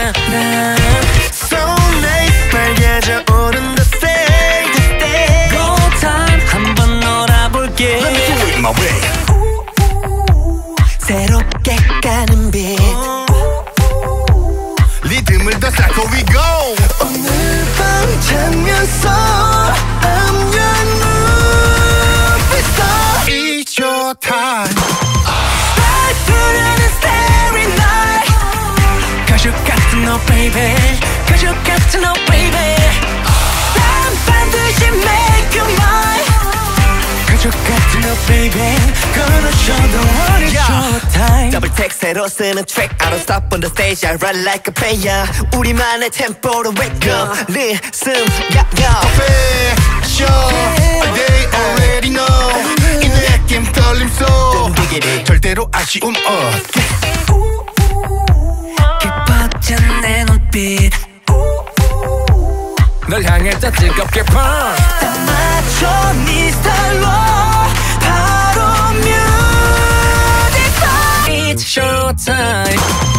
So late 빨개져 오른 the stage Go time 한번 놀아볼게 Let me do it my way 새롭게 까는 빛 리듬을 더 쌓고 we go 오늘 밤 장면 속 암연 눈빛 속 It's your time 부르는 starry night 가족 같은 너 baby 가족 같은 너 baby 난 반드시 make you mine 가족 같은 너 baby 걸어줘도 it's your time Double text 새로 쓰는 track I don't stop on the stage I run like a player 우리만의 템포로 wake up Listen yeah yeah Fashion They already know 이 느낌 떨림 속 절대로 아쉬움 없게 깊어진 내 눈빛 널 향해서 뜨겁게 burn 딱 맞춰 네 스타일로 바로 뮤직 It's your time